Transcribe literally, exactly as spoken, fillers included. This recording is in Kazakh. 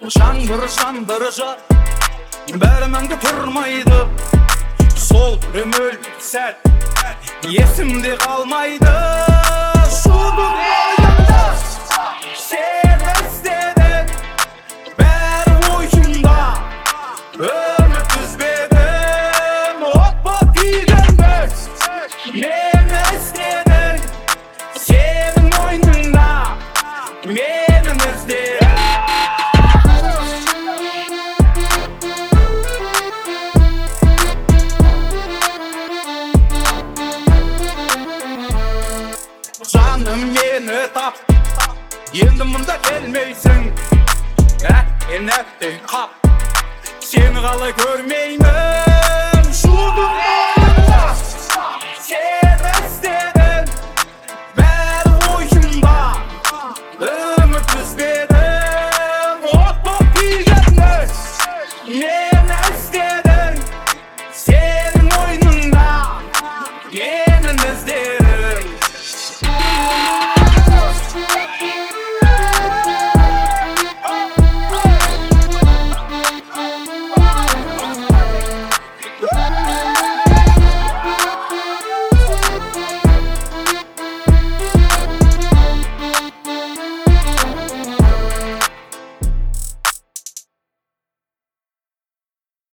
Жаңбыр жандырыжы бәрі мәңгі тұрмайды, сол өмір сәт есімде қалмайды. Шудың ойында сені іздедім, бәрі ойымда үміт үзбедім. Отпа тигенбіз мені іздедің, сенің мойныңда мені іздедің. Жаным мені тап, енді мұнда келмейсің. Әттен әттен қап, сені қалай көрмеймін. Шудың